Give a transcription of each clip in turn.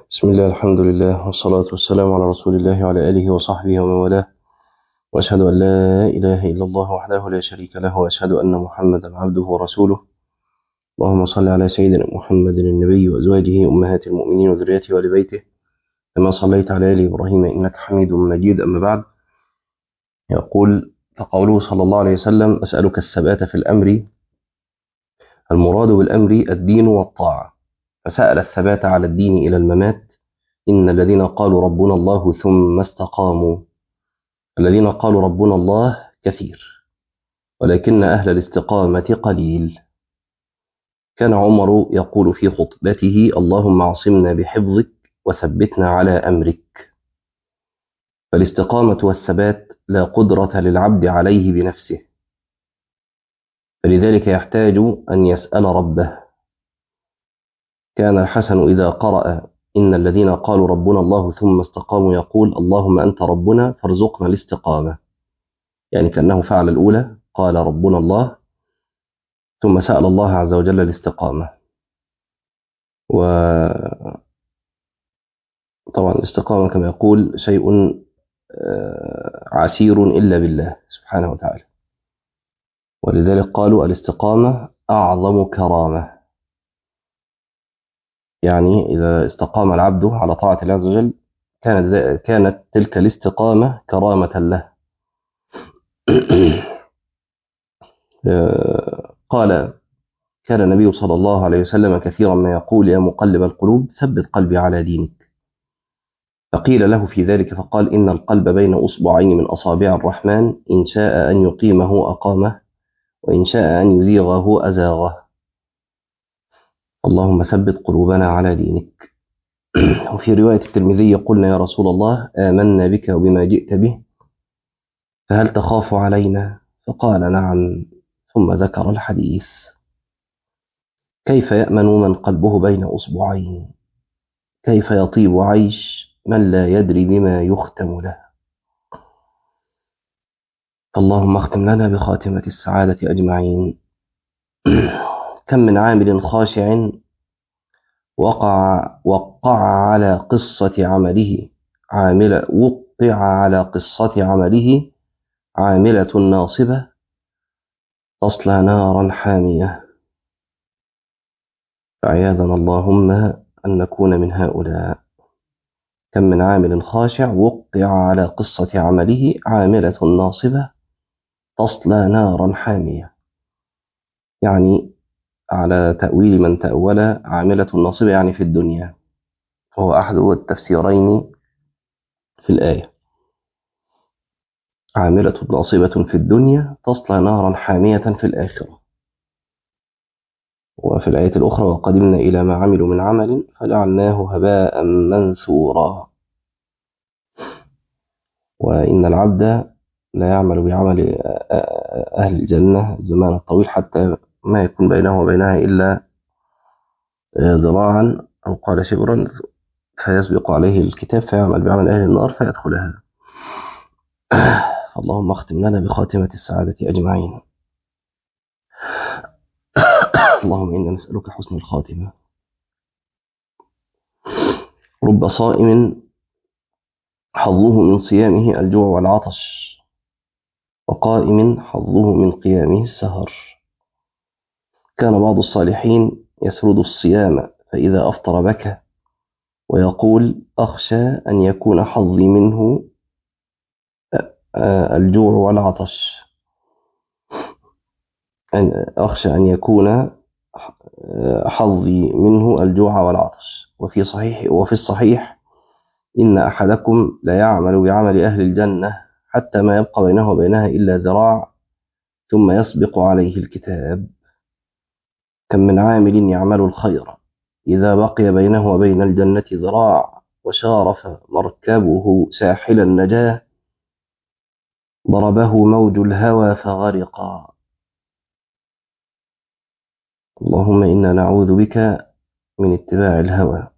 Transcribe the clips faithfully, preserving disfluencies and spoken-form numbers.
بسم الله، الحمد لله، والصلاة والسلام على رسول الله وعلى آله وصحبه ومن والاه، وأشهد أن لا إله إلا الله وحده لا شريك له، وأشهد أن محمدا عبده ورسوله. اللهم صل على سيدنا محمد النبي وأزواجه أمهات المؤمنين وذريته وآل بيته كما صليت على آل إبراهيم إنك حميد مجيد. أما بعد، يقول فقوله صلى الله عليه وسلم: أسألك الثبات في الأمر. المراد بالأمر الدين والطاعة، فسأل الثبات على الدين إلى الممات. إن الذين قالوا ربنا الله ثم استقاموا. الذين قالوا ربنا الله كثير، ولكن أهل الاستقامة قليل. كان عمر يقول في خطبته: اللهم اعصمنا بحفظك وثبتنا على أمرك. فالاستقامة والثبات لا قدرة للعبد عليه بنفسه، فلذلك يحتاج أن يسأل ربه. كان الحسن إذا قرأ إن الذين قالوا ربنا الله ثم استقاموا يقول: اللهم أنت ربنا فارزقنا الاستقامة. يعني كأنه فعل الأولى، قال ربنا الله، ثم سأل الله عز وجل الاستقامة. وطبعا الاستقامة كما يقول شيء عسير إلا بالله سبحانه وتعالى، ولذلك قالوا الاستقامة أعظم كرامة. يعني إذا استقام العبد على طاعة الله عز وجل كانت كانت تلك الاستقامة كرامة له. قال: كان النبي صلى الله عليه وسلم كثيرا ما يقول: يا مقلب القلوب ثبت قلبي على دينك. فقيل له في ذلك فقال: إن القلب بين أصبعين من أصابع الرحمن، إن شاء أن يقيمه أقامه، وإن شاء أن يزيغه أزاغه. اللهم ثبت قلوبنا على دينك. وفي رواية الترمذي: قلنا يا رسول الله آمنا بك وبما جئت به، فهل تخاف علينا؟ فقال: نعم. ثم ذكر الحديث. كيف يأمن من قلبه بين أصبعين؟ كيف يطيب عيش من لا يدري بما يختم له؟ اللهم اختم لنا بخاتمة السعادة أجمعين. كم من عامل خاشع وقع وقع على قصة عمله عاملة وقع على قصة عمله عاملة ناصبة تصلى نارا حامية. فعياذنا اللهم أن نكون من هؤلاء. كم من عامل خاشع وقع على قصة عمله عاملة ناصبة تصلى نارا حامية. يعني على تأويل من تأول عاملة ناصبة يعني في الدنيا، وهو أحد التفسيرين في الآية. عاملة ناصبة في الدنيا تصلى نارا حامية في الآخرة. وفي الآية الأخرى: وقدمنا إلى ما عملوا من عمل فجعلناه هباء منثورا. وإن العبد لا يعمل بعمل أهل الجنة الزمان الطويل حتى ما يكون بينه وبينها إلا ذراعا، أو قال شبرا، فيسبق عليه الكتاب فيعمل بعمل أهل النار فيدخلها. اللهم اختم لنا بخاتمة السعادة أجمعين. اللهم إنا نسألك حسن الخاتمة. رب صائم حظه من صيامه الجوع والعطش، وقائم حظه من قيامه السهر. كان بعض الصالحين يسرد الصيام فإذا أفطر بكى ويقول: أخشى أن يكون حظي منه الجوع والعطش، أخشى أن يكون حظي منه الجوع والعطش. وفي صحيح وفي الصحيح: إن أحدكم لا يعمل بعمل أهل الجنة حتى ما يبقى بينه وبينها إلا ذراع ثم يسبق عليه الكتاب. كم من عامل يعمل الخير إذا بقي بينه وبين الجنة ذراع وشارف مركبه ساحل النجاة ضربه موج الهوى فغرقا. اللهم إنا نعوذ بك من اتباع الهوى.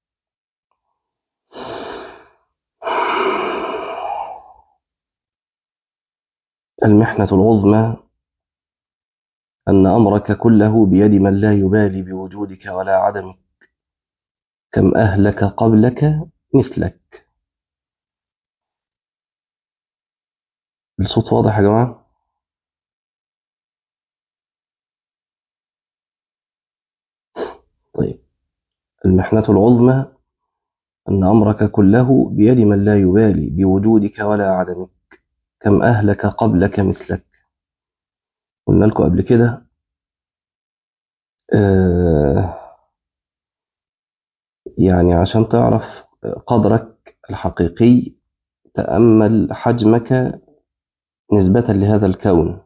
المحنة العظمى أن أمرك كله بيد من لا يبالي بوجودك ولا عدمك. كم أهلك قبلك مثلك. الصوت واضح يا جماعة؟ طيب. المحنة العظمى أن أمرك كله بيد من لا يبالي بوجودك ولا عدمك. كم أهلك قبلك مثلك. قلنا لكم قبل كده آه يعني عشان تعرف قدرك الحقيقي تأمل حجمك نسبة لهذا الكون.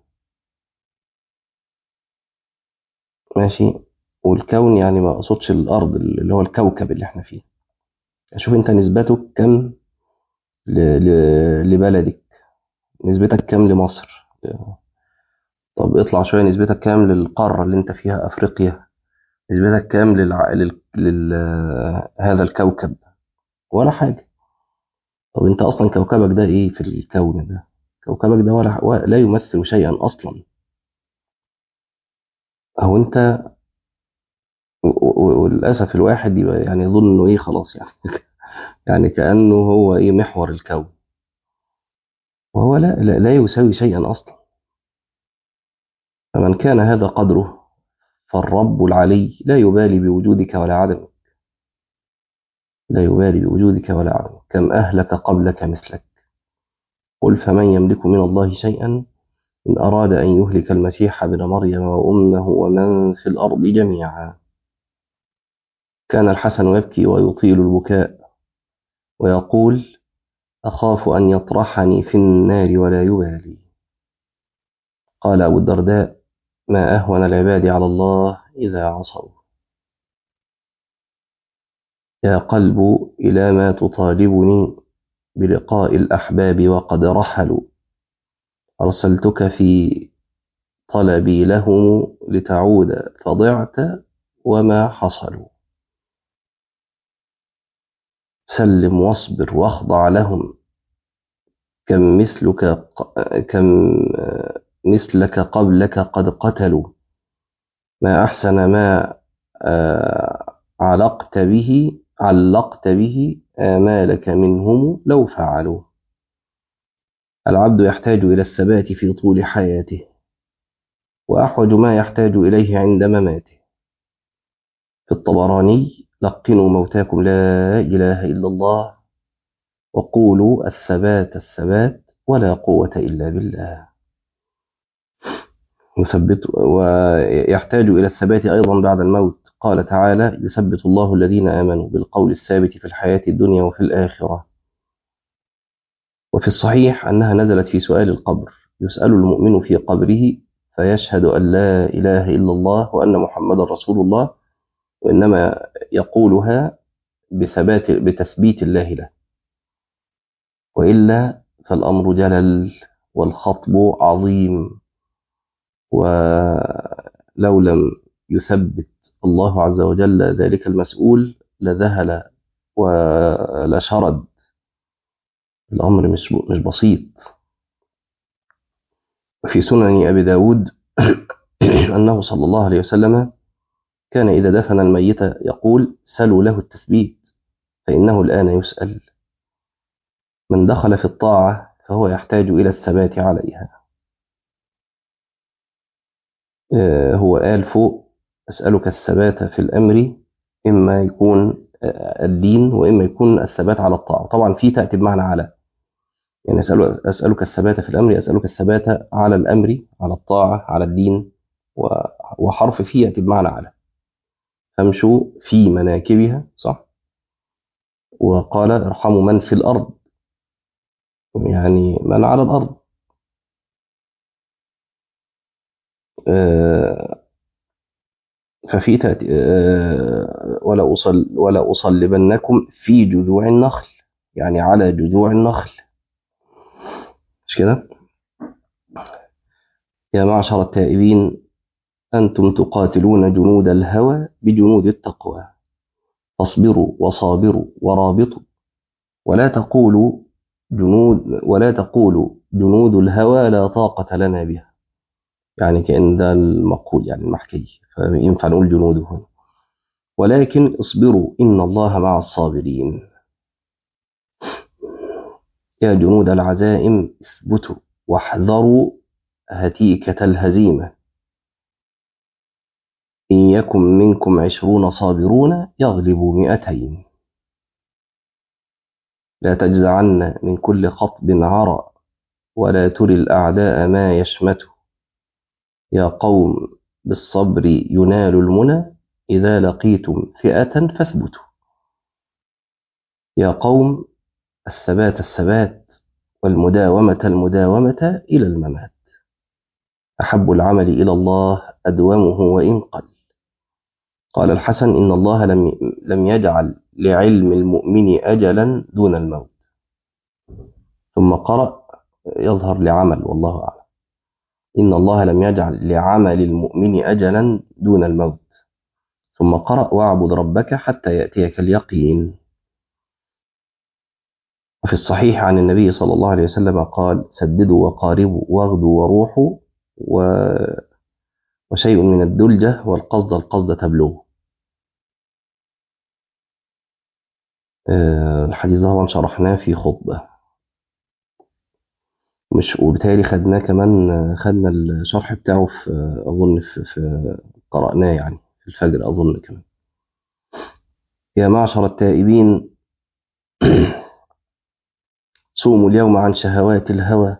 ماشي. والكون يعني ما أقصدش الأرض اللي هو الكوكب اللي احنا فيه. شوف انت نسبتك كم ل... ل... لبلدك، نسبتك كم لمصر. طب اطلع شوية، نسبتك كام للقارة اللي انت فيها أفريقيا، نسبتك كام للع... لل... لل... هذا الكوكب؟ ولا حاجة. طب انت أصلا كوكبك ده ايه في الكون ده؟ كوكبك ده ولا, ولا لا يمثل شيئا أصلا. أو انت و... و... وللأسف الواحد يبقى يعني يظن انه ايه خلاص يعني يعني كأنه هو ايه محور الكون، وهو لا لا, لا يساوي شيئا أصلا. فمن كان هذا قدره فالرب العلي لا يبالي بوجودك ولا عدمك. لا يبالي بوجودك ولا عدمك. كم أهلك قبلك مثلك. قل فمن يملك من الله شيئا إن أراد أن يهلك المسيح ابن مريم وأمه ومن في الأرض جميعا. كان الحسن يبكي ويطيل البكاء ويقول أخاف أن يطرحني في النار ولا يبالي. قال أبو الدرداء ما أهون العباد على الله إذا عصوا. يا قلب إلى ما تطالبني بلقاء الأحباب وقد رحلوا. أرسلتك في طلبي لهم لتعود فضعت وما حصلوا. سلم واصبر واخضع لهم. كم مثلك كم مثلك قبلك قد قتلوا. ما أحسن ما علقت به علقت به آمالك منهم لو فعلوا. العبد يحتاج إلى الثبات في طول حياته وأحوج ما يحتاج إليه عند مماته. في الطبراني لقنوا موتاكم لا إله إلا الله وقولوا الثبات الثبات ولا قوة إلا بالله. يثبت ويحتاج إلى الثبات أيضا بعد الموت. قال تعالى يثبت الله الذين آمنوا بالقول الثابت في الحياة الدنيا وفي الآخرة. وفي الصحيح أنها نزلت في سؤال القبر. يسأل المؤمن في قبره فيشهد أن لا إله إلا الله وأن محمد رسول الله، وإنما يقولها بثبات بتثبيت الله له، وإلا فالأمر جلل والخطب عظيم. ولو لم يثبت الله عز وجل ذلك المسؤول لذهل ولشرد. الأمر مش مش بسيط. في سنن أبي داود أنه صلى الله عليه وسلم كان إذا دفن الميت يقول سلوا له التثبيت فإنه الآن يسأل. من دخل في الطاعة فهو يحتاج إلى الثبات عليها. هو قال فوق أسألك الثبات في الأمر، إما يكون الدين وإما يكون الثبات على الطاعة. طبعا في تأتي بمعنى على، يعني أسأل أسألك الثبات في الأمر، أسألك الثبات على الأمر، على الطاعة، على الدين. وحرف في يأتي بمعنى على. فامشوا في مناكبها صح. وقال ارحموا من في الأرض، يعني من على الأرض. ففي تأتي ولا أصل ولا أصلبنكم في جذوع النخل، يعني على جذوع النخل. مش كده؟ يا معشر التائبين أنتم تقاتلون جنود الهوى بجنود التقوى فاصبروا وصابروا ورابطوا ولا تقولوا جنود ولا تقولوا جنود الهوى لا طاقة لنا بها. يعني كأن ده المقول يعني المحكي، فينفع نقول جنوده هنا. ولكن اصبروا إن الله مع الصابرين. يا جنود العزائم اثبتوا واحذروا هتيكة الهزيمة. إن يكن منكم عشرون صابرون يغلبوا مئتين. لا تجزعن من كل خطب عرى ولا تري الأعداء ما يشمته. يا قوم بالصبر ينال المنى إذا لقيتم فئة فاثبتوا. يا قوم الثبات الثبات والمداومة المداومة إلى الممات. أحب العمل إلى الله أدومه وإن قل. قال الحسن إن الله لم لم يجعل لعلم المؤمن أجلا دون الموت. ثم قرأ يظهر لعمل والله أعلم. إن الله لم يجعل لعمل المؤمن أجلا دون الموت. ثم قرأ واعبد ربك حتى يأتيك اليقين. وفي الصحيح عن النبي صلى الله عليه وسلم قال سددوا وقاربوا واغدوا وروحوا و... وشيء من الدلجة والقصد القصد تبلغ. أه الحديث ده طبعا شرحناه في خطبة، مش وبالتالي خدناه كمان، خدنا الشرح بتاعه في أظن في, في قرأناه يعني في الفجر أظن كمان. يا معشر التائبين صوموا اليوم عن شهوات الهوى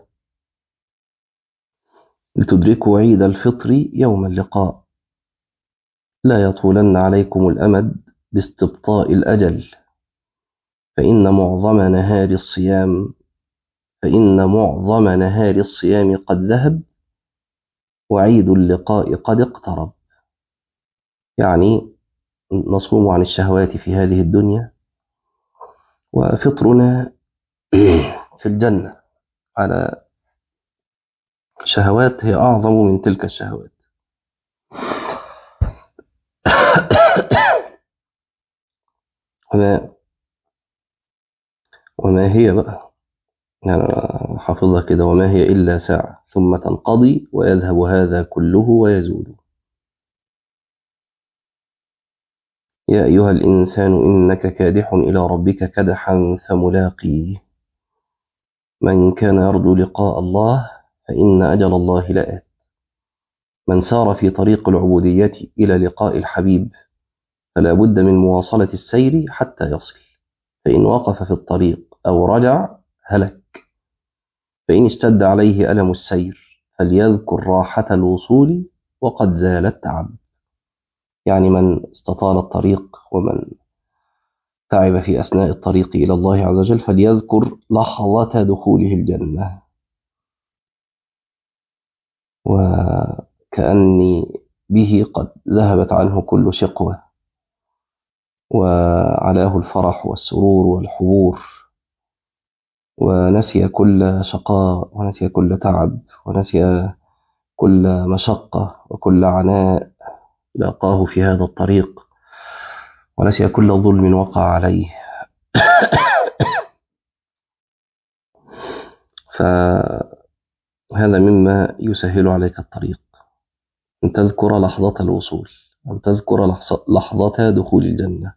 لتدركوا عيد الفطر يوم اللقاء. لا يطولن عليكم الأمد باستبطاء الأجل فإن معظم نهار الصيام فإن معظم نهار الصيام قد ذهب وعيد اللقاء قد اقترب. يعني نصوم عن الشهوات في هذه الدنيا وفطرنا في الجنة على شهوات هي أعظم من تلك الشهوات. وما, وما هي بقى يعني حافظها كده، وما هي إلا ساعة ثم تنقضي ويذهب هذا كله ويزول. يا أيها الإنسان إنك كادح إلى ربك كدحا فملاقيه. من كان يرجو لقاء الله فإن أجل الله لآت. من سار في طريق العبودية إلى لقاء الحبيب فلا بد من مواصلة السير حتى يصل. فإن وقف في الطريق أو رجع هلك. فإن اشتد عليه ألم السير فليذكر راحة الوصول وقد زال التعب. يعني من استطال الطريق ومن تعب في أثناء الطريق إلى الله عز وجل فليذكر لحظة دخوله الجنة. وكأني به قد ذهبت عنه كل شقوة وعلاه الفرح والسرور والحبور، ونسي كل شقاء ونسي كل تعب ونسي كل مشقة وكل عناء لاقاه في هذا الطريق، ونسي كل ظلم وقع عليه. فهذا مما يسهل عليك الطريق، أن تذكر لحظة الوصول، أن تذكر لحظة دخول الجنة.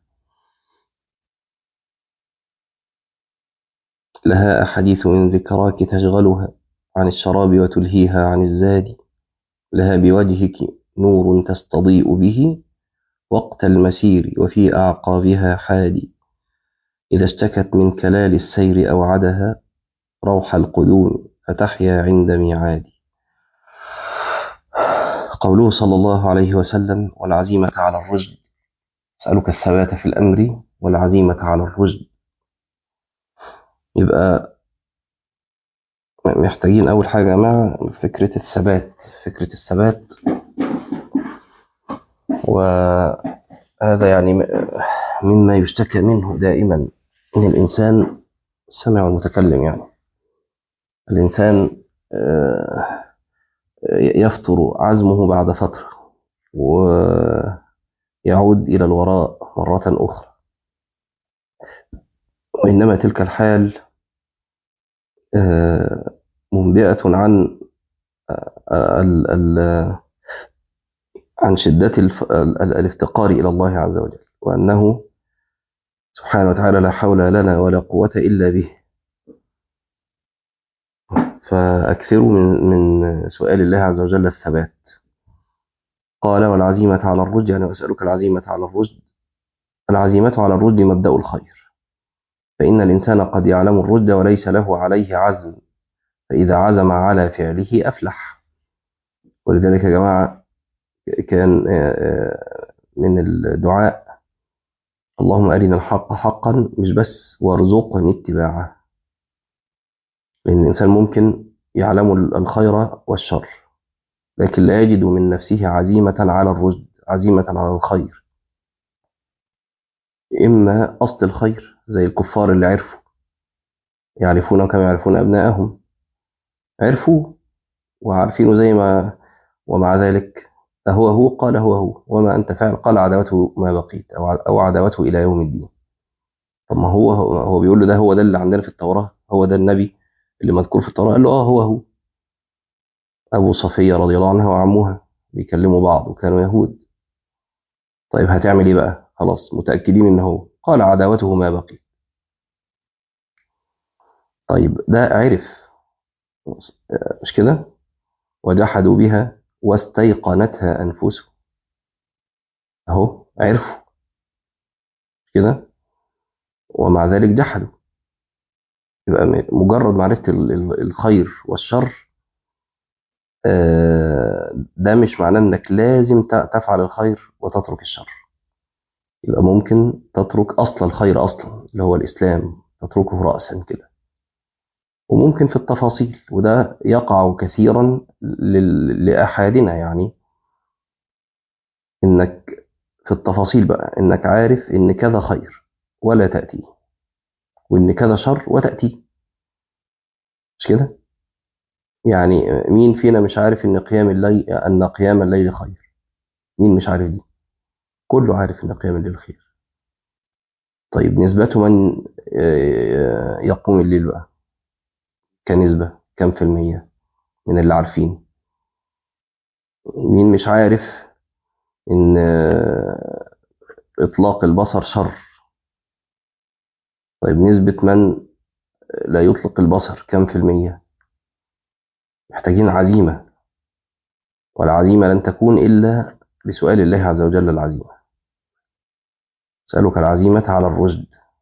لها أحاديث من ذكراك تشغلها عن الشراب وتلهيها عن الزاد. لها بوجهك نور تستضيء به وقت المسير وفي أعقابها حادي. إذا اشتكت من كلال السير أوعدها روح القدوم فتحيا عند ميعاد. قوله صلى الله عليه وسلم والعزيمة على الرشد. أسألك الثبات في الأمر والعزيمة على الرشد. يبقى محتاجين أول حاجة مع فكرة الثبات فكرة الثبات وهذا يعني مما يشتكى منه دائما إن الإنسان سمع المتكلم، يعني الإنسان يفتر عزمه بعد فترة ويعود إلى الوراء مرة أخرى، وإنما تلك الحال منبئة عن ال ال عن شدة الافتقار إلى الله عز وجل. وأنه سبحانه وتعالى لا حول لنا ولا قوة إلا به. فأكثروا من من سؤال الله عز وجل الثبات. قال والعزيمة على الرشد، يعني أسألك العزيمة على الرشد. العزيمة على الرشد مبدأ الخير، فإن الإنسان قد يعلم الرشد وليس له عليه عزم، فإذا عزم على فعله أفلح. ولذلك يا جماعة كان من الدعاء اللهم أرنا الحق حقا، مش بس وارزقني اتباعه، لأن الإنسان ممكن يعلم الخير والشر لكن لا يجد من نفسه عزيمة على الرشد، عزيمة على الخير. إما أصل الخير زي الكفار اللي عرفوا، يعرفون كما يعرفون أبناءهم، عرفوا وعارفينه زي ما، ومع ذلك أهو هو قال هو هو وما أنت فاعل قال عداوته ما بقيت أو أو عداوته إلى يوم الدين. طب ما هو هو بيقول له ده هو ده اللي عندنا في التوراة، هو ده النبي اللي مذكور في التوراة. قال له آه هو هو. أبو صفية رضي الله عنها وعمها بيكلموا بعض وكانوا يهود. طيب هتعمل إيه بقى؟ خلاص متأكدين إن هو قال عداوته ما بقي. طيب ده عرف، مش كده؟ وجحدوا بها واستيقنتها أنفسهم، أهو عرفوا كده ومع ذلك جحدوا. يبقى مجرد معرفة الخير والشر ده مش معناه انك لازم تفعل الخير وتترك الشر. يبقى ممكن تترك اصل الخير اصلا اللي هو الاسلام، تتركه رأسا كده، وممكن في التفاصيل، وده يقع كثيرا لأحدنا، يعني انك في التفاصيل بقى انك عارف ان كذا خير ولا تأتيه، وان كذا شر وتأتيه، مش كده؟ يعني مين فينا مش عارف ان قيام الليل ان قيام الليل خير؟ مين مش عارف دي؟ كله عارف ان قيام الليل خير. طيب نسبة من يقوم الليل بقى كنسبة كم في المية من اللي عارفين؟ مين مش عارف ان اطلاق البصر شر؟ طيب نسبة من لا يطلق البصر كم في المية؟ محتاجين عزيمة، والعزيمة لن تكون إلا بسؤال الله عز وجل العزيمة. أسألك العزيمة على الرشد.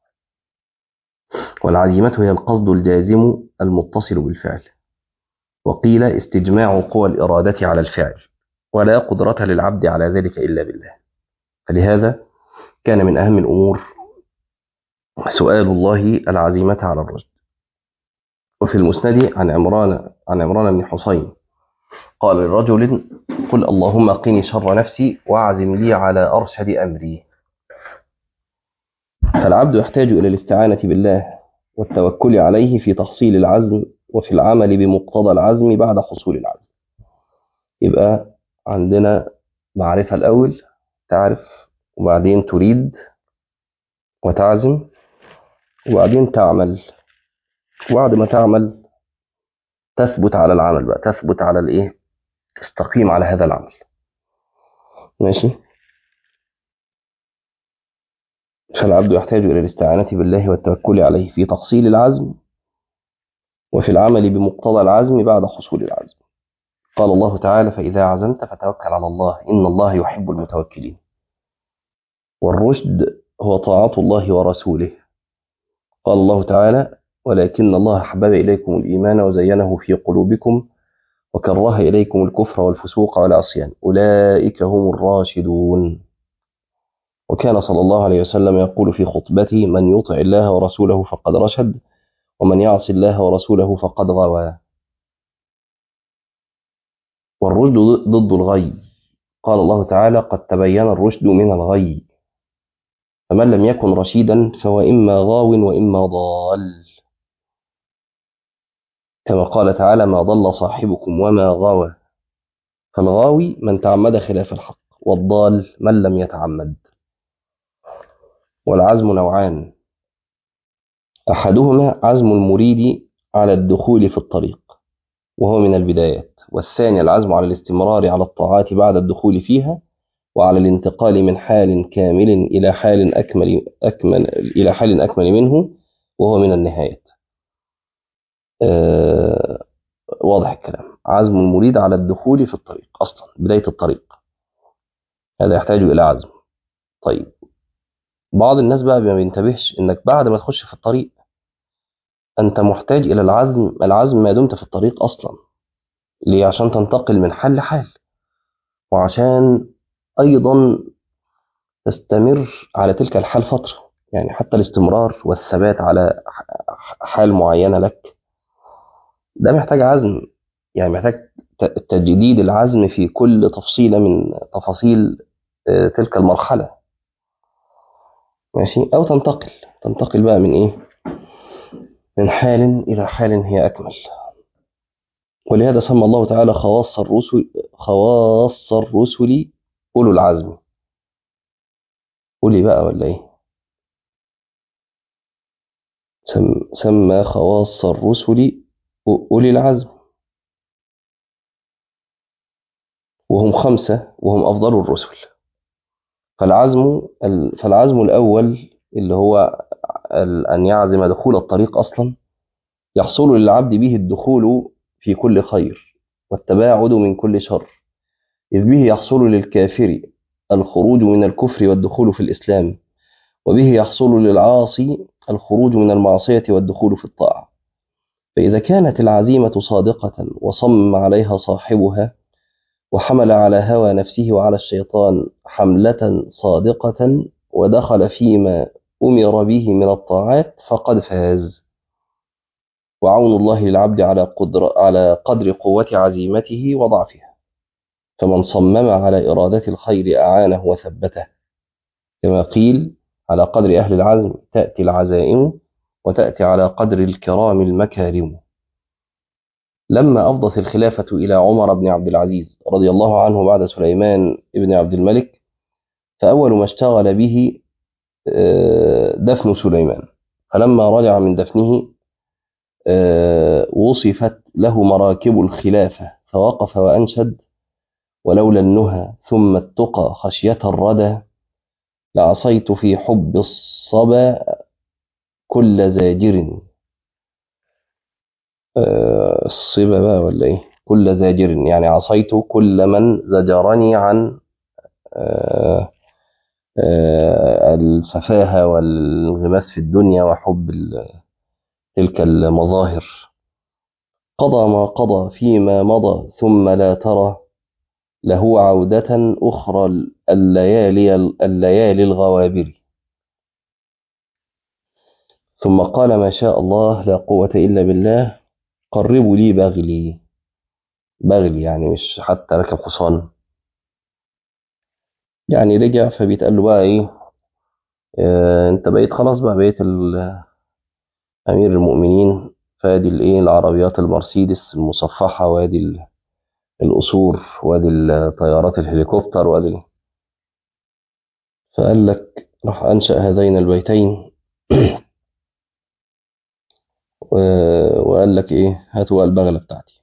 والعزيمة هي القصد الجازم المتصل بالفعل، وقيل استجماع قوى الإرادة على الفعل، ولا قدرة للعبد على ذلك إلا بالله. فلهذا كان من أهم الأمور سؤال الله العزيمة على الرشد. وفي المسند عن عمران عن عمران بن حسين قال لرجل قل اللهم قني شر نفسي واعزم لي على أرشد أمري. فالعبد يحتاج إلى الاستعانة بالله والتوكل عليه في تحصيل العزم وفي العمل بمقتضى العزم بعد حصول العزم. يبقى عندنا معرفة الأول، تعرف، وبعدين تريد وتعزم، وبعدين تعمل، وبعد ما تعمل تثبت على العمل بقى، تثبت على الايه، تستقيم على هذا العمل. ماشي. فالعبد يحتاج إلى الاستعانة بالله والتوكل عليه في تحصيل العزم وفي العمل بمقتضى العزم بعد حصول العزم. قال الله تعالى فإذا عزمت فتوكل على الله إن الله يحب المتوكلين. والرشد هو طاعة الله ورسوله. قال الله تعالى ولكن الله حبب إليكم الإيمان وزينه في قلوبكم وكره إليكم الكفر والفسوق والعصيان أولئك هم الراشدون. وكان صلى الله عليه وسلم يقول في خطبته من يطع الله ورسوله فقد رشد ومن يعص الله ورسوله فقد غوى. والرشد ضد الغي. قال الله تعالى قد تبين الرشد من الغي، فمن لم يكن رشيدا فهو إما غاو وإما ضال، كما قال تعالى ما ضل صاحبكم وما غوى. فالغاوي من تعمد خلاف الحق، والضال من لم يتعمد. والعزم نوعان، أحدهما عزم المريد على الدخول في الطريق وهو من البدايات، والثاني العزم على الاستمرار على الطاعات بعد الدخول فيها وعلى الانتقال من حال كامل إلى حال أكمل, أكمل إلى حال أكمل منه، وهو من النهايات. آه واضح الكلام. عزم المريد على الدخول في الطريق أصلا، بداية الطريق، هذا يحتاج إلى عزم. طيب، بعض الناس بقى ما بينتبهش إنك بعد ما تخش في الطريق أنت محتاج إلى العزم العزم ما دمت في الطريق أصلا. ليه؟ عشان تنتقل من حال لحال، وعشان أيضا تستمر على تلك الحال فترة. يعني حتى الاستمرار والثبات على حال معينة لك ده محتاج عزم، يعني محتاج تجديد العزم في كل تفصيلة من تفاصيل تلك المرحلة. ماشي؟ أو تنتقل تنتقل بقى من إيه؟ من حال إلى حال هي أكمل. ولهذا سمى الله تعالى خواص الرسل خواص الرسل أولو العزم. أولي بقى ولا إيه؟ سم سمى خواص الرسل أولي العزم، وهم خمسة وهم أفضل الرسل. فالعزم فالعزم الأول اللي هو أن يعزم دخول الطريق أصلا، يحصل للعبد به الدخول في كل خير والتباعد من كل شر، إذ به يحصل للكافر الخروج من الكفر والدخول في الإسلام، وبه يحصل للعاصي الخروج من المعصية والدخول في الطاعة. فإذا كانت العزيمة صادقة وصمم عليها صاحبها وحمل على هوى نفسه وعلى الشيطان حملة صادقة ودخل فيما أمر به من الطاعات فقد فاز. وعون الله للعبد على قدر, على قدر قوة عزيمته وضعفها، فمن صمم على إرادة الخير أعانه وثبته، كما قيل: على قدر أهل العزم تأتي العزائم، وتأتي على قدر الكرام المكارم. لما أفضت الخلافة إلى عمر بن عبد العزيز رضي الله عنه بعد سليمان بن عبد الملك، فأول ما اشتغل به دفن سليمان. فلما رجع من دفنه وصفت له مراكب الخلافة فوقف وأنشد: ولولا النهى ثم التقى خشية الردى، لعصيت في حب الصبا كل زاجر. الصبا بقى ولا إيه؟ كل زاجر، يعني عصيت كل من زجرني عن السفاهة والانغماس في الدنيا وحب تلك المظاهر. قضى ما قضى فيما مضى ثم لا ترى له عودة أخرى الليالي, الليالي الغوابر. ثم قال: ما شاء الله لا قوة إلا بالله، قربوا لي بغلي. بغلي يعني مش حتى ركب حصان، يعني رجع فبيتقال له بقى إيه؟ آه انت بقيت خلاص بقى، بقيت أمير المؤمنين، فادي الإيه العربيات المرسيدس المصفحة، وادي القصور، وادي الطيارات الهليكوبتر، وادي. فقال لك راح أنشأ هذين البيتين وقال لك إيه؟ هاتوا البغلة بتاعتي.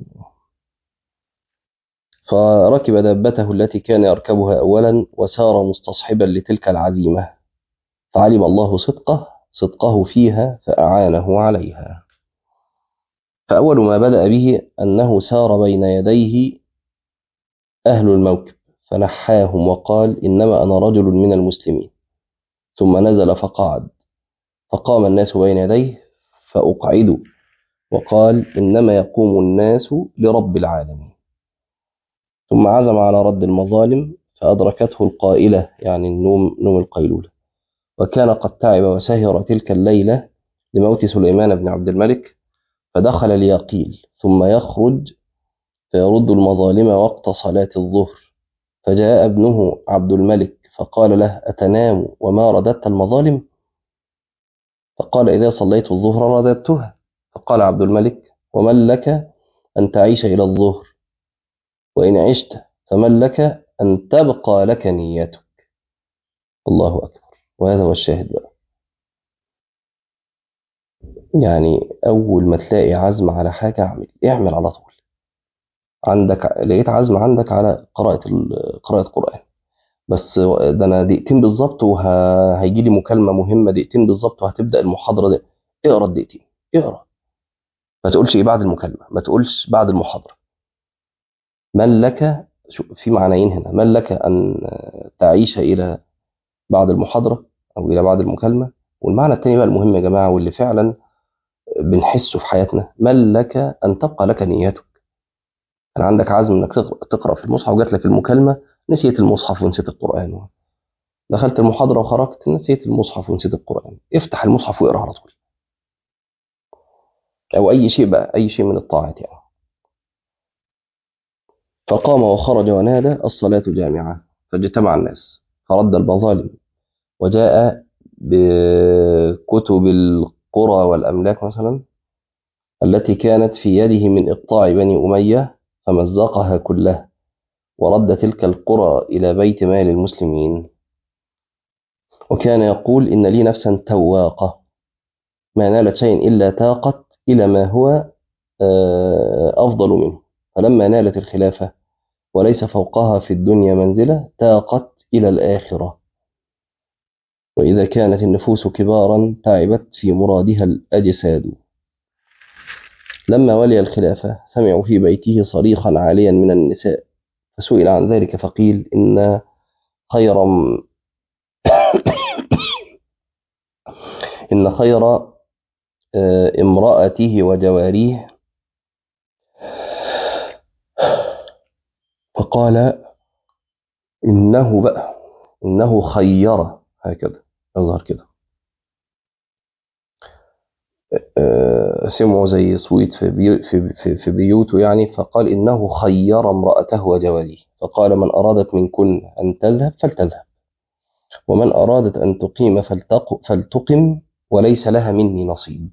فركب دابته التي كان يركبها أولا وسار مستصحبا لتلك العزيمة، فعلم الله صدقه صدقه فيها فأعانه عليها. فأول ما بدأ به أنه سار بين يديه أهل الموكب فنحاهم وقال: إنما أنا رجل من المسلمين. ثم نزل فقعد، فقام الناس بين يديه فأقعدوا، وقال: إنما يقوم الناس لرب العالمين. ثم عزم على رد المظالم فأدركته القائلة، يعني النوم، نوم القيلولة، وكان قد تعب وسهر تلك الليلة لموت سليمان بن عبد الملك، فدخل ليقيل ثم يخرج فيرد المظالم وقت صلاة الظهر. فجاء ابنه عبد الملك فقال له: أتنام وما رددت المظالم؟ فقال: إذا صليت الظهر رددتها. فقال عبد الملك: ومن لك أن تعيش إلى الظهر؟ وإن عشت فمن لك أن تبقى لك نيتك؟ الله أكبر. وهذا هو الشاهد بقى. يعني أول ما تلاقي عزم على حاجة اعمل اعمل على طول. عندك لقيت عزم عندك على قراءة قراءة قرآن، بس ده انا دقيقتين بالظبط وهيجي لي مكالمه مهمه، دقيقتين بالظبط وهتبدا المحاضره دي. اقرا الدقيقتين، اقرا. ما تقولش ايه بعد المكالمه، ما تقولش بعد المحاضره. من لك، شو في معنيين هنا، من لك ان تعيش الى بعد المحاضره او الى بعد المكالمه. والمعنى الثاني بقى المهم يا جماعه، واللي فعلا بنحسه في حياتنا، من لك ان تبقى لك نيتك. كان عندك عزم انك تقرا تقرأ في المصحف وجات لك المكالمه، نسيت المصحف ونسيت القران. دخلت المحاضرة وخرجت نسيت المصحف ونسيت القرآن. افتح المصحف واقرا على طول، أو أي شيء بقى، أي شيء من الطاعات يعني. فقام وخرج ونادى الصلاة جامعة، فاجتمع الناس فرد المظالم، وجاء بكتب القرى والأملاك مثلا التي كانت في يده من إقطاع بني أمية، فمزقها كلها ورد تلك القرى إلى بيت مال المسلمين. وكان يقول إن لي نفسا تواقة ما نالت شيء إلا تاقت إلى ما هو أفضل منه. فلما نالت الخلافة وليس فوقها في الدنيا منزلة، تاقت إلى الآخرة. وإذا كانت النفوس كبارا تعبت في مرادها الأجساد. لما ولي الخلافة سمعوا في بيته صريخا عاليا من النساء، فسئل عن ذلك فقيل إن خير إن خير امرأته وجواريه. فقال إنه بقى إنه خير، هكذا يظهر كده، سمعوا زي صويت في, بيو في, في, في بيوته يعني. فقال إنه خير امرأته وجواريه، فقال من أرادت منكن أن تذهب فلتذهب، ومن أرادت أن تقيم فلتق فلتقم، وليس لها مني نصيب.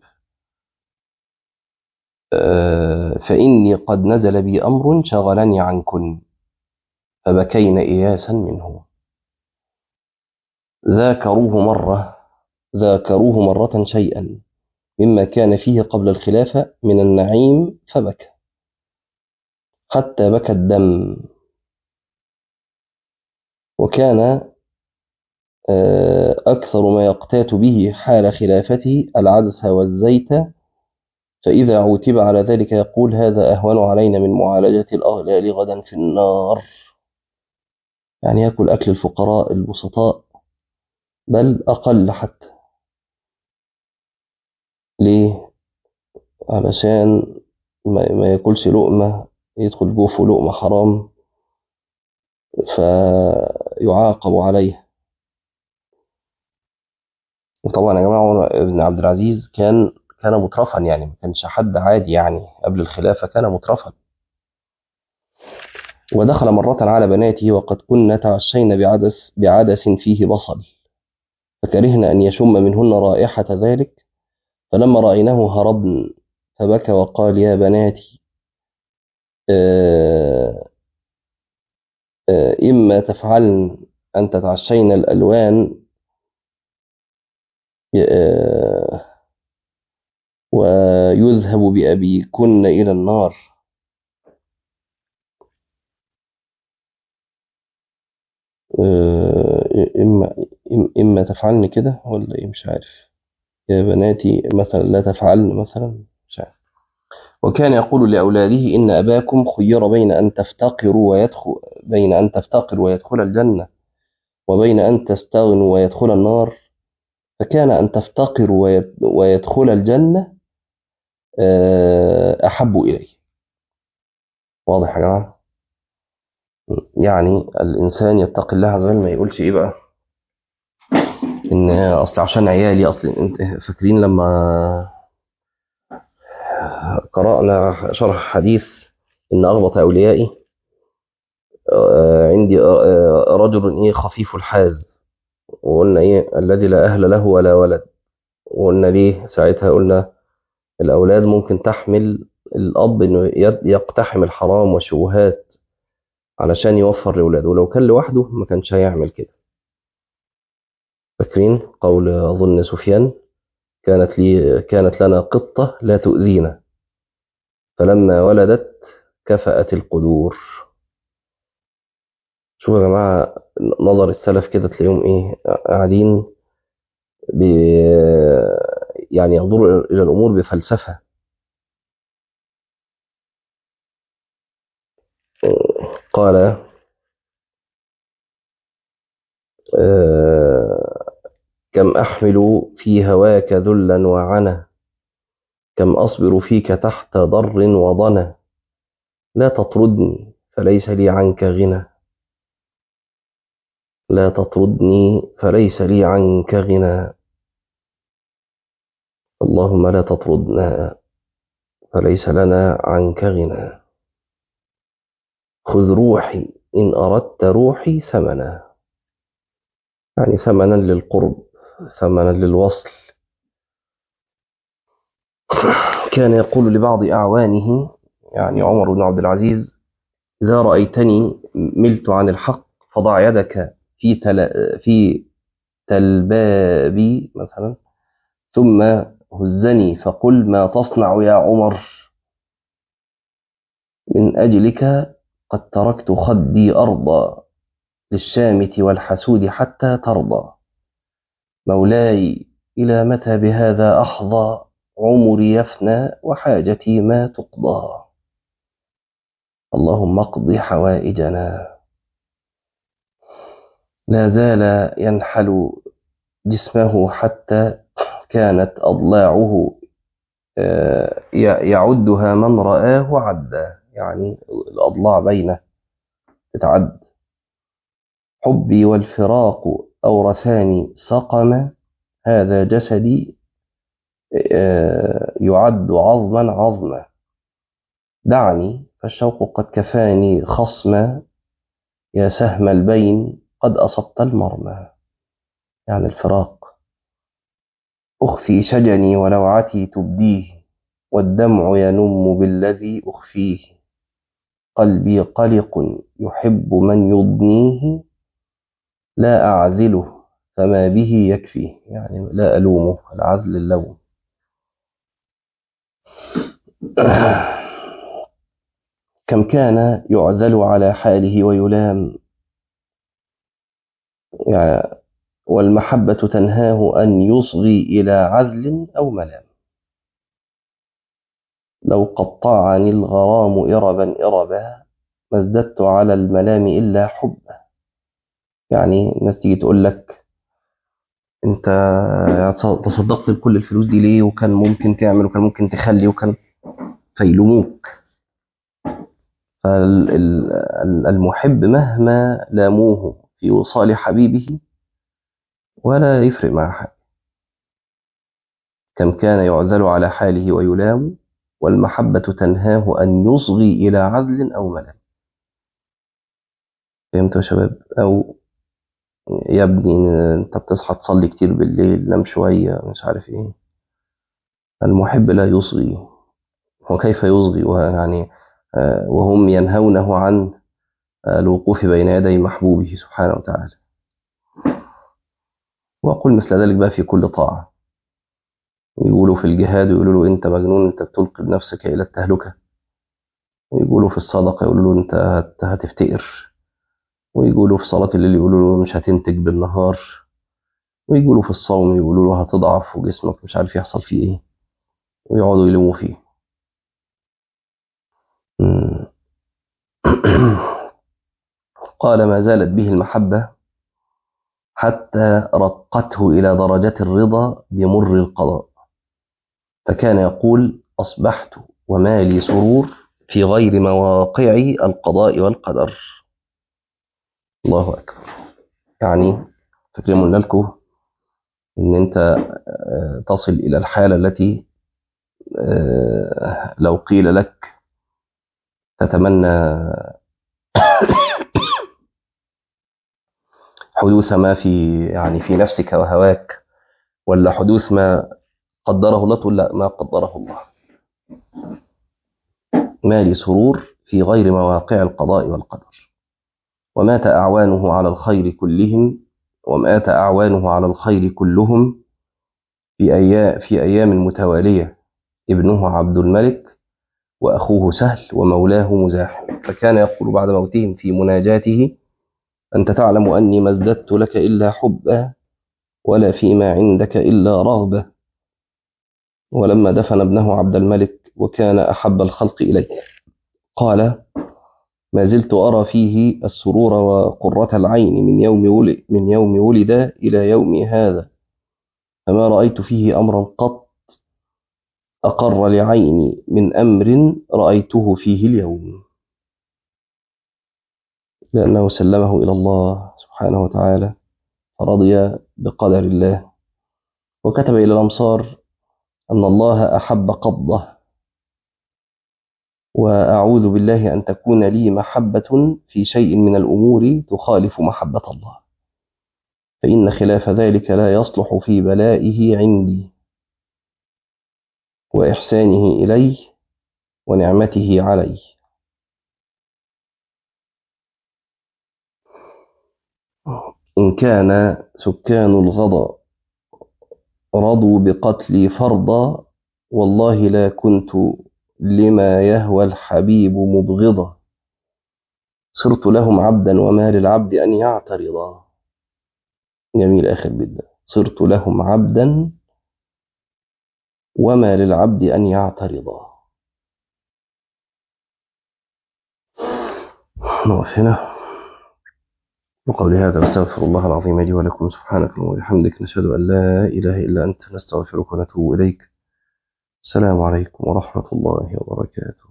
فإني قد نزل بي أمر شغلني عنكن، فبكين إياسا منه. ذاكروه مرة ذاكروه مرة شيئا مما كان فيه قبل الخلافة من النعيم، فبكى حتى بكى الدم. وكان أكثر ما يقتات به حال خلافته العدس والزيت، فإذا عوتب على ذلك يقول هذا أهون علينا من معالجة الأغلال غدا في النار. يعني يأكل أكل الفقراء البسطاء، بل أقل حتى. ليه؟ علشان ما يأكلش لقمة يدخل جوفه لقمة حرام فيعاقب عليه. وطبعا يا جماعة ابن عبد العزيز كان كان مترفا، يعني ما كانش حد عادي يعني، قبل الخلافة كان مترفا. ودخل مرة على بناته وقد كنا تعشين بعدس, بعدس فيه بصل، فكرهنا أن يشم منهن رائحة ذلك، فلما رأيناه هربن، فبكى وقال يا بناتي آه آه إما تفعلن أن تتعشين الألوان آه ويذهب بأبيكن إلى النار. آه إما إما تفعلن كده ولا إيه، مش عارف. يا بناتي مثلا لا تفعلن مثلا، مش عارف. وكان يقول لأولاده إن أباكم خير بين أن تفتقروا ويدخل بين أن تفتقروا ويدخل الجنة، وبين أن تستغنوا ويدخل النار، فكان أن تفتقروا ويدخل الجنة أحب إليه. واضح يا جماعة؟ يعني الإنسان يتقي الله عز وجل، ما يقولش إيه بقى إن أصل عشان عيالي، أصل أنت فاكرين لما قرأنا شرح حديث إن أغبط أوليائي عندي رجل إيه خفيف الحاذ، وقلنا إيه الذي لا أهل له ولا ولد. وقلنا ليه ساعتها، قلنا الأولاد ممكن تحمل الأب إنه يقتحم الحرام والشبهات علشان يوفر لأولاده، ولو كان لوحده ما كانش هيعمل كده. فاكرين قول أظن سفيان كانت لي كانت لنا قطة لا تؤذينا، فلما ولدت كفأت القدور. شوفوا يا جماعة، نظر السلف كده تلاقيهم إيه قاعدين بي يعني ينظروا إلى الأمور بفلسفة. قال آه، كم أحمل في هواك ذلا وعنا، كم أصبر فيك تحت ضر وضنا، لا تطردني فليس لي عنك غنى، لا تطردني فليس لي عنك غنى، اللهم لا تطردنا فليس لنا عنك غنى، خذ روحي إن أردت روحي ثمنا، يعني ثمنا للقرب، ثمنا للوصل. كان يقول لبعض أعوانه يعني عمر بن عبد العزيز: إذا رأيتني ملت عن الحق فضع يدك في تل... في تلبابي مثلا، ثم هزني فقل ما تصنع يا عمر، من أجلك قد تركت خدي أرضى، للشامت والحسود حتى ترضى، مولاي إلى متى بهذا أحظى، عمري يفنى وحاجتي ما تقضى، اللهم اقض حوائجنا. لا زال ينحل جسمه حتى كانت أضلاعه يعدها من رآه عدا، يعني الأضلاع بينه تتعد. حبي والفراق أورثاني سقما، هذا جسدي يعد عظما عظما، دعني فالشوق قد كفاني خصما، يا سهم البين قد أصبت المرمى، يعني الفراق. أخفي شجني ولوعتي تبديه، والدمع ينم بالذي أخفيه، قلبي قلق يحب من يضنيه، لا أعذله فما به يكفيه، يعني لا ألومه، العذل اللوم. كم كان يعذل على حاله ويلام، يعني والمحبة تنهاه أن يصغي إلى عذل أو ملام، لو قطعني الغرام إربا إربا، ما ازددت على الملام إلا حبا، يعني الناس تيجي تقول لك انت تصدقت بكل الفلوس دي ليه، وكان ممكن تعمل وكان ممكن تخلي وكان، فيلوموك. فالمحب مهما لاموه في وصال حبيبه ولا يفرق مع حد. كم كان يعذل على حاله ويلام، والمحبة تنهاه أن يصغي إلى عذل أو ملام. فهمتوا يا شباب؟ أو يا ابني انت بتصحى تصلي كتير بالليل، نام شوية، مش عارف ايه. المحب لا يصغي، وكيف يصغي يعني وهم ينهونه عن الوقوف بين يدي محبوبه سبحانه وتعالى. وأقول مثل ذلك بقى في كل طاعة، ويقولوا في الجهاد يقولوا له أنت مجنون، أنت بتلقي بنفسك إلى التهلكة، ويقولوا في الصدقة يقولوا له أنت هتفتقر، ويقولوا في صلاة الليل يقولوا له مش هتنتج بالنهار، ويقولوا في الصوم يقولوا له هتضعف وجسمك مش عارف يحصل فيه إيه، ويقعدوا يلوموا فيه. قال ما زالت به المحبة حتى رقته إلى درجة الرضا بمر القضاء، فكان يقول أصبحت وما لي سرور في غير مواقع القضاء والقدر. الله أكبر. يعني فاكرين لكم إن أنت تصل إلى الحالة التي لو قيل لك تتمنى حدوث ما في يعني في نفسك وهواك، ولا حدوث ما قدره الله، تقول لا، ما قدره الله. ما لي سرور في غير مواقع القضاء والقدر، ومات أعوانه على الخير كلهم ومات أعوانه على الخير كلهم في أيام في أيام متوالية، ابنه عبد الملك وأخوه سهل ومولاه مزاحم. فكان يقول بعد موتهم في مناجاته: أنت تعلم أني ما ازددت لك إلا حبا ولا فيما عندك إلا رغبة. ولما دفن ابنه عبد الملك وكان أحب الخلق إليه قال: ما زلت أرى فيه السرور وقرة العين من يوم ولد, من يوم ولد إلى يوم هذا، فما رأيت فيه أمرا قط أقر لعيني من أمر رأيته فيه اليوم، لأنه سلمه إلى الله سبحانه وتعالى فرضي بقدر الله، وكتب إلى الأمصار أن الله أحب قبضه، وأعوذ بالله أن تكون لي محبة في شيء من الأمور تخالف محبة الله، فإن خلاف ذلك لا يصلح في بلائه عندي وإحسانه إلي ونعمته علي. إن كان سكان الغضا رضوا بقتلي فرضا، والله لا كنت لما يهوى الحبيب مبغضا، صرت لهم عبدا وما للعبد أن يعترضا. جميل آخر بدا، صرت لهم عبدا وما للعبد أن يعترضا. نقف هنا. وقبل هذا أستغفر الله العظيم لي ولكم، سبحانك اللهم وبحمدك، نشهد أن لا إله إلا أنت، نستغفرك ونتوب إليك. السلام عليكم ورحمة الله وبركاته.